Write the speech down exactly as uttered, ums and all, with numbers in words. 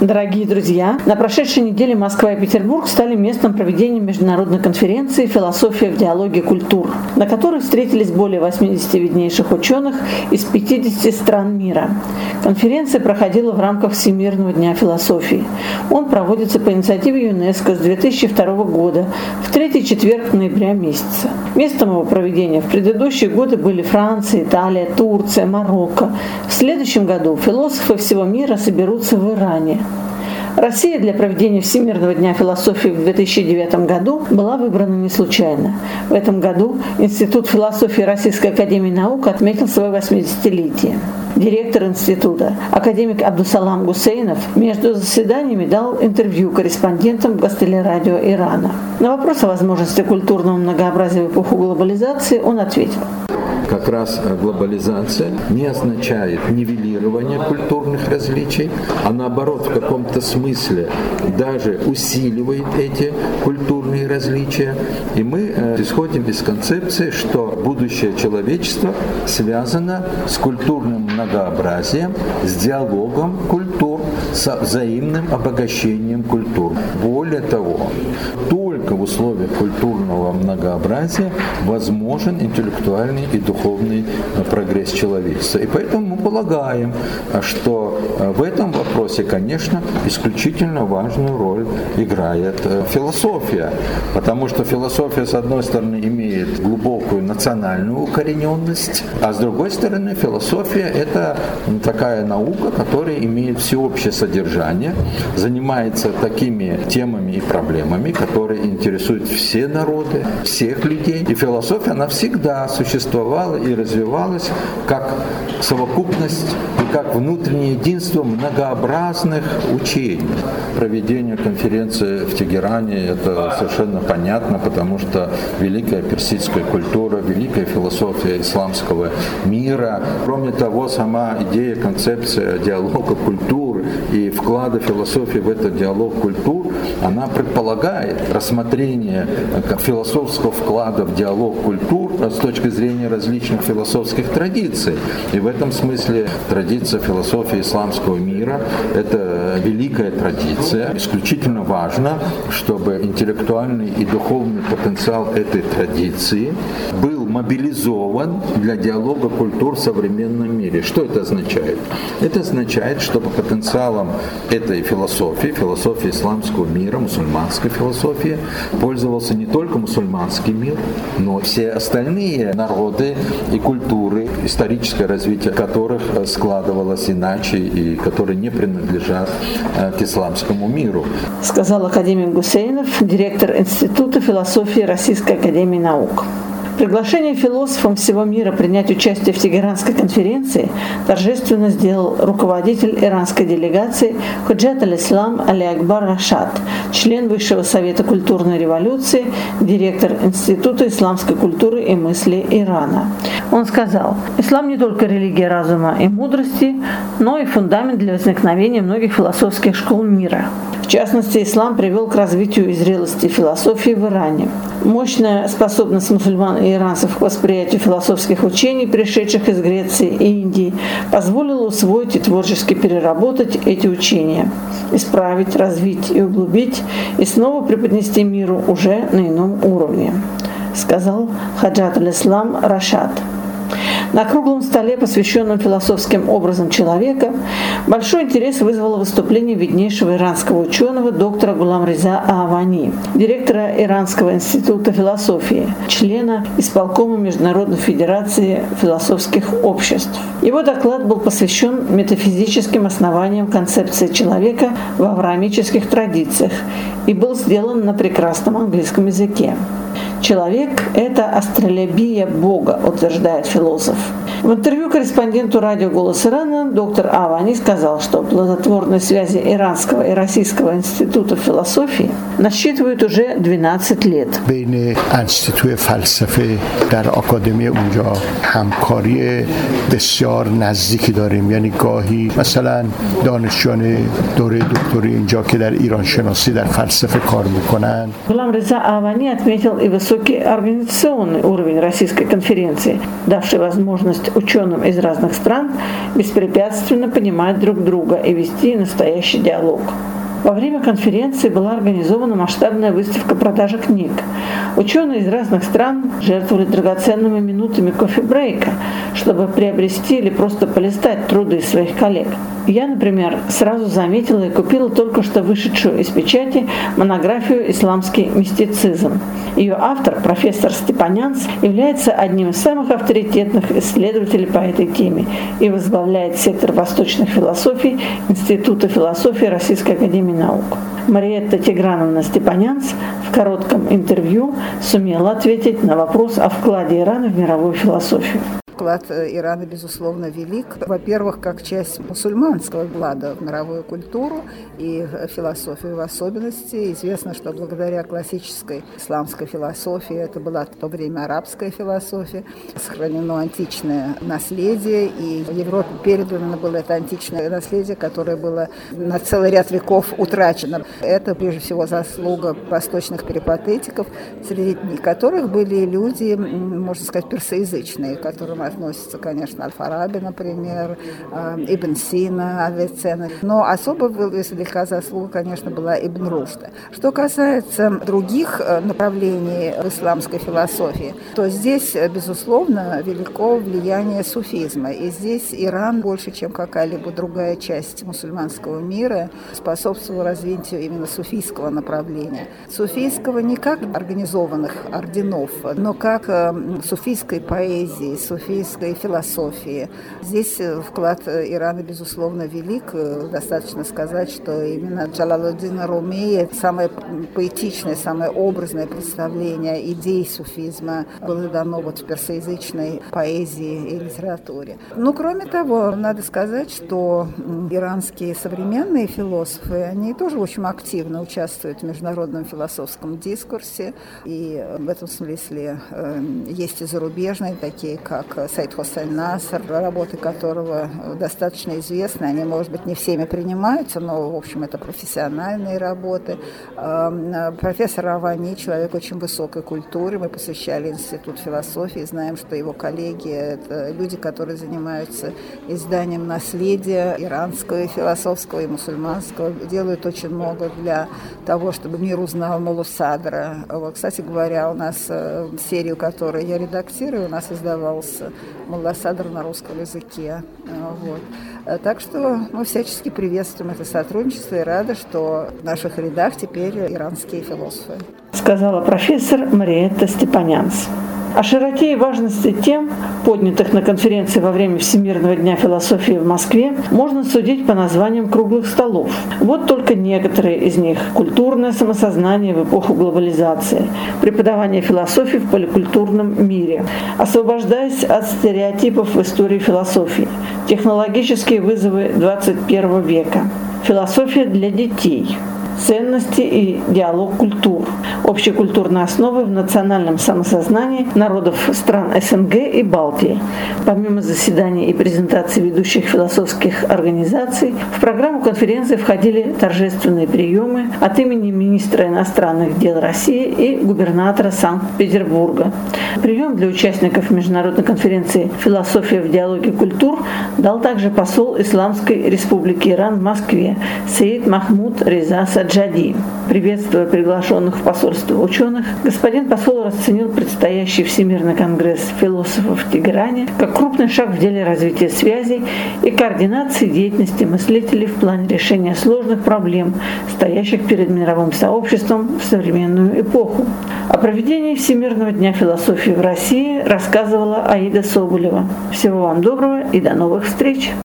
Дорогие друзья, на прошедшей неделе Москва и Петербург стали местом проведения международной конференции «Философия в диалоге культур», на которой встретились более восьмидесяти виднейших ученых из пятидесяти стран мира. Конференция проходила в рамках Всемирного дня философии. Он проводится по инициативе ЮНЕСКО с две тысячи второго года в третий четверг ноября месяца. Местом его проведения в предыдущие годы были Франция, Италия, Турция, Марокко. В следующем году философы всего мира соберутся в Иране. Россия для проведения Всемирного дня философии в две тысячи девятом году была выбрана не случайно. В этом году Институт философии Российской академии наук отметил свое восьмидесятилетие. Директор института, академик Абдусалам Гусейнов, между заседаниями дал интервью корреспондентам Гостелерадио Ирана. На вопрос о возможности культурного многообразия в эпоху глобализации он ответил. Как раз глобализация не означает нивелирование культурных различий, а наоборот, в каком-то смысле даже усиливает эти культурные различия. И мы исходим из концепции, что будущее человечества связано с культурным многообразием, с диалогом культур, с взаимным обогащением культур. Более того, только в условиях культурного многообразия возможен интеллектуальный и духовный прогресс человечества. И поэтому мы полагаем, что в этом вопросе, конечно, исключительно важную роль играет философия, потому что философия, с одной стороны, имеет глубокую национальную укорененность, а с другой стороны, философия – это такая наука, которая имеет всеобщее содержание, занимается такими темами и проблемами, которые интересуют все народы, всех людей. И философия, она всегда существовала и развивалась как совокупность и как внутреннее единство многообразных учений. Проведение конференции в Тегеране – это совершенно понятно, потому что великая персидская культура, великая философия исламского мира, кроме того, сама идея, концепция диалога культур и вклада философии в этот диалог культур, она предполагает рассмотрение философского вклада в диалог культур с точки зрения различных философских традиций. И в этом смысле традиция философии исламского мира – это великая традиция. Исключительно важно, чтобы интеллектуальный и духовный потенциал этой традиции был мобилизован для диалога культур в современном мире. Что это означает? Это означает, чтобы потенциалом этой философии, философии исламского мира, мусульманской философии, пользовался не только мусульманский мир, но и все остальные народы и культуры, историческое развитие которых складывалось иначе и которые не принадлежат к исламскому миру. Сказал академик Гусейнов, директор Института философии Российской академии наук. Приглашение философам всего мира принять участие в Тегеранской конференции торжественно сделал руководитель иранской делегации Худжат аль-Ислам Али Акбар Рашад, член Высшего совета культурной революции, директор Института исламской культуры и мысли Ирана. Он сказал: «Ислам не только религия разума и мудрости, но и фундамент для возникновения многих философских школ мира. В частности, ислам привел к развитию и зрелости философии в Иране. Мощная способность мусульман и иранцев к восприятию философских учений, пришедших из Греции и Индии, позволила усвоить и творчески переработать эти учения, исправить, развить и углубить, и снова преподнести миру уже на ином уровне», сказал Худжат аль-Ислам Рашад. На круглом столе, посвященном философским образам человека, большой интерес вызвало выступление виднейшего иранского ученого доктора Гулам-Реза Аавани, директора Иранского института философии, члена исполкома Международной федерации философских обществ. Его доклад был посвящен метафизическим основаниям концепции человека в авраамических традициях и был сделан на прекрасном английском языке. «Человек – это астролябия Бога», утверждает философ. В интервью корреспонденту радио «Голос Ирана» доктор Аавани сказал, что плодотворные связи Иранского и Российского института философии насчитывают уже двенадцать лет. بین انستیتوی فلسفه در آکادمی اونجا همکاری بسیار نزدیکی داریم، یعنی گاهی مثلا دانشجویان دوره دکتری اینجا که در ایران شناسی در فلسفه کار میکنن. Гулам-Реза Аавани отметил и высокий организационный уровень Российской конференции, давший возможность позволить ученым из разных стран беспрепятственно понимать друг друга и вести настоящий диалог. Во время конференции была организована масштабная выставка продажи книг. Ученые из разных стран жертвовали драгоценными минутами кофе-брейка, чтобы приобрести или просто полистать труды своих коллег. Я, например, сразу заметила и купила только что вышедшую из печати монографию «Исламский мистицизм». Ее автор, профессор Степанянц, является одним из самых авторитетных исследователей по этой теме и возглавляет сектор восточных философий Института философии Российской академии наук. Мариетта Тиграновна Степанянц в коротком интервью сумела ответить на вопрос о вкладе Ирана в мировую философию. Вклад Ирана, безусловно, велик. Во-первых, как часть мусульманского вклада в мировую культуру и философию в особенности. Известно, что благодаря классической исламской философии, это была в то время арабская философия, сохранено античное наследие, и в Европе передано было это античное наследие, которое было на целый ряд веков утрачено. Это, прежде всего, заслуга восточных перипатетиков, среди которых были люди, можно сказать, персоязычные, которым относится, конечно, Аль-Фараби, например, Ибн Сина, Авиценна. Но особо велика заслуга, конечно, была Ибн Рушда. Что касается других направлений в исламской философии, то здесь, безусловно, велико влияние суфизма. И здесь Иран больше, чем какая-либо другая часть мусульманского мира, способствовал развитию именно суфийского направления. Суфийского не как организованных орденов, но как суфийской поэзии, суфийской философии. Здесь вклад Ирана, безусловно, велик. Достаточно сказать, что именно Джалалуддина Руми, самое поэтичное, самое образное представление идей суфизма было дано вот в персоязычной поэзии и литературе. Ну, кроме того, надо сказать, что иранские современные философы, они тоже очень активно участвуют в международном философском дискурсе, и в этом смысле есть и зарубежные, такие как Саид Хосейн Наср, работы которого достаточно известны. Они, может быть, не всеми принимаются, но, в общем, это профессиональные работы. Профессор Равани, человек очень высокой культуры. Мы посещали Институт философии, знаем, что его коллеги – это люди, которые занимаются изданием наследия иранского, и философского, и мусульманского. Делают очень много для того, чтобы мир узнал Муллу Садра. Вот, кстати говоря, у нас серию, которую я редактирую, у нас издавался Мулла Садр на русском языке. Вот. Так что мы всячески приветствуем это сотрудничество и рады, что в наших рядах теперь иранские философы. Сказала профессор Мариетта Степанянц. О широте и важности тем, поднятых на конференции во время Всемирного дня философии в Москве, можно судить по названиям круглых столов. Вот только некоторые из них. Культурное самосознание в эпоху глобализации, преподавание философии в поликультурном мире, освобождаясь от стереотипов в истории философии, технологические вызовы двадцать первого века, философия для детей, ценности и диалог культур, общекультурные основы в национальном самосознании народов стран СНГ и Балтии. Помимо заседаний и презентаций ведущих философских организаций, в программу конференции входили торжественные приемы от имени министра иностранных дел России и губернатора Санкт-Петербурга. Прием для участников международной конференции «Философия в диалоге культур» дал также посол Исламской Республики Иран в Москве Саид Махмуд Реза Саджади. Приветствуя приглашенных в посольство ученых, господин посол расценил предстоящий Всемирный конгресс философов в Тегеране как крупный шаг в деле развития связей и координации деятельности мыслителей в плане решения сложных проблем, стоящих перед мировым сообществом в современную эпоху. О проведении Всемирного дня философии в России рассказывала Аида Соболева. Всего вам доброго и до новых встреч!